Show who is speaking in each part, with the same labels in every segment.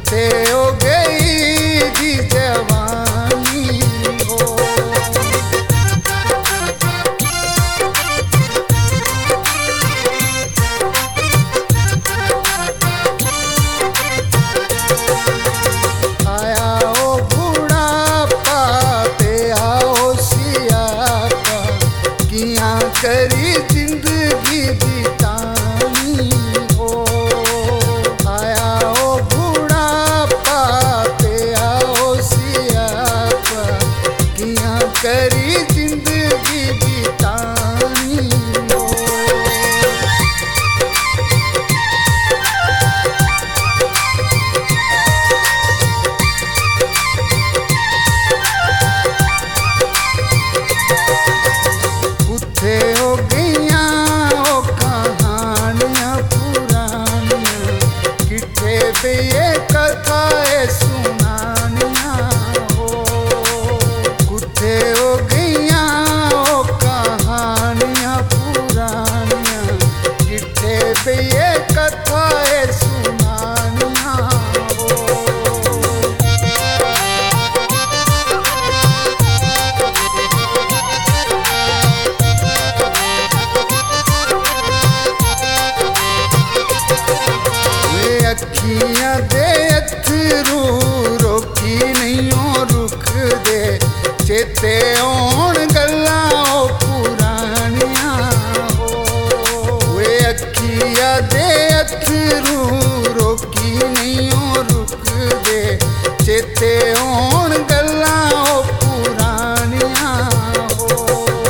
Speaker 1: कुत्ते हो गई जी जवानी हो। आया ओ बुढ़ापा ते आओ सियापा, किया करी जिंदगी बितानी हो। आया ओ बुढ़ापा ते आओ सियापा, किया करी जिंदगी बितानी हो। कुत्ते हो गईया ओ कहानियां पुरानियां, किठे पे ये कथाएं सुनानियां हो। कुत्ते हो गईया ओ कहानियां पुरानियां, किठे पे ये कथाएं सुनानियां हो। अखियां दे अथरू रोकी नहीं ओ रुख दे, चेते औण गल्लां ओ पुरानियां हो। वे अखियां दे अथरू रोकी नहीं ओ रुख दे, चेते औण गल्लां ओ पुरानियां हो।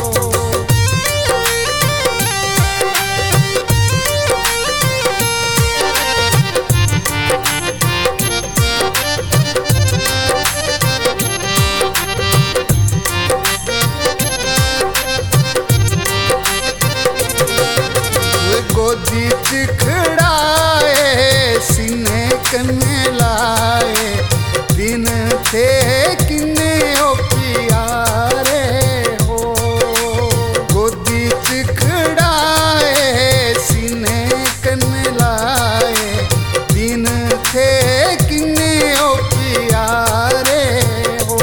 Speaker 1: गोदी च खड़ाए सीने कन्ने लाए, दिन थे किन्ने ओ प्यारे हो। गोदी च खड़ाए सीने कन्ने लाए, दिन थे किन्ने ओ प्यारे हो।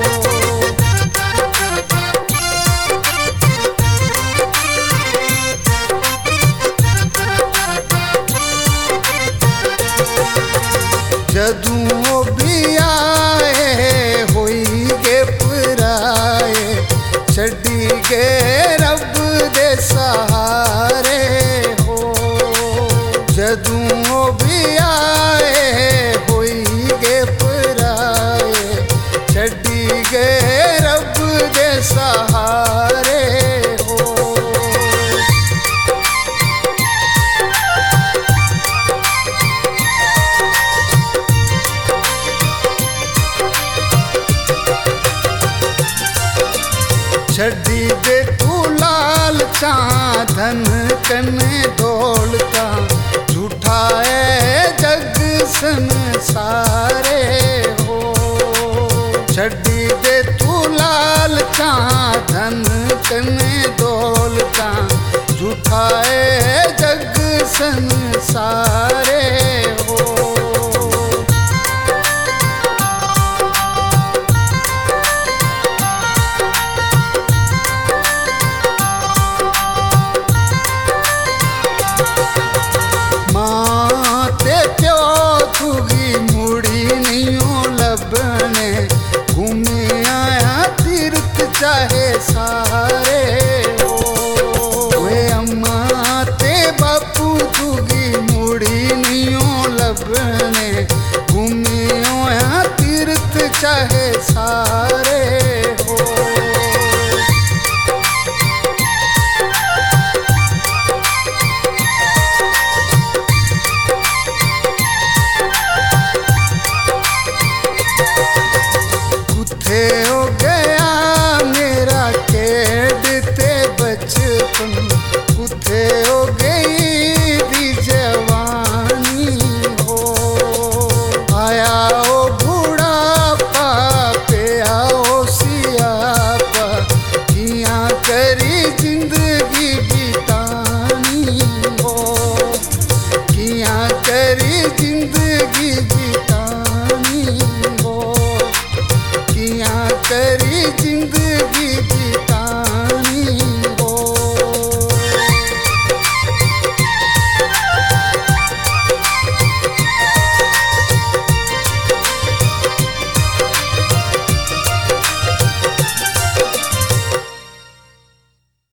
Speaker 1: जदूं भी आए होई गे पराए, छड्डी गए रब दे सहारे हो। जदूं भी आए होई गे पराए, छड्डी गए रब दे सहारे हो। छड्डी दे तू लालचा धन कन्ने दौलता, झूठा है जग संसारे हो। छड्डी दे तू लालचा धन कन्ने दौलता, झूठा है जग संसारे हो। लबने घूमे आया तीर्थ चाहे सारे हो। वे अम्मा ते बापू तुगी मुड़ी नियो लबने, घूमे आया तीर्थ चाहे सारे हो।